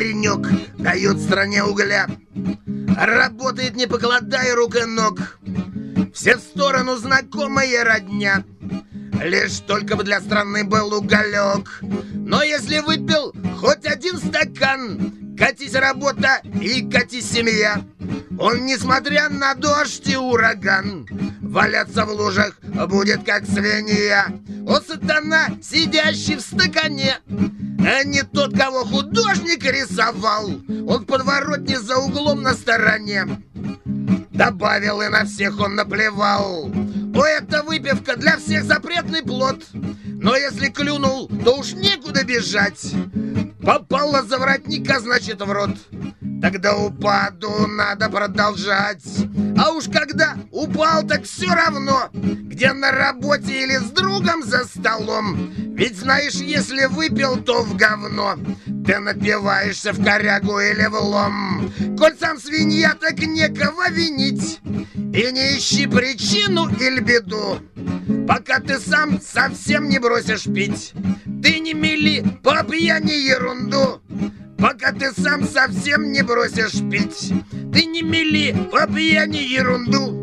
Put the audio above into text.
паренек, дает стране угля. Работает, не покладая рук и ног. Все в сторону знакомая родня. Лишь только бы для страны был уголек. Но если выпил хоть один стакан, катись работа и катись семья. Он, несмотря на дождь и ураган, валяться в лужах будет как свинья. О, сатана, сидящий в стакане, а не тот, кого художник рисовал. Он в подворотне за углом на стороне. Добавил, и на всех он наплевал. О, эта выпивка для всех запретный плод. Но если клюнул, то уж некуда бежать. Попало за воротника, значит, в рот. Тогда упаду надо продолжать. А уж когда упал, так все равно, где на работе или с другом за столом. Ведь знаешь, если выпил, то в говно. Ты напиваешься в корягу или в лом. Коль сам свинья, так некого винить. И не ищи причину или беду, пока ты сам совсем не бросишь пить. Ты не мели по пьяни ерунду, пока ты сам совсем не бросишь пить. Ты не мели по пьяни ерунду,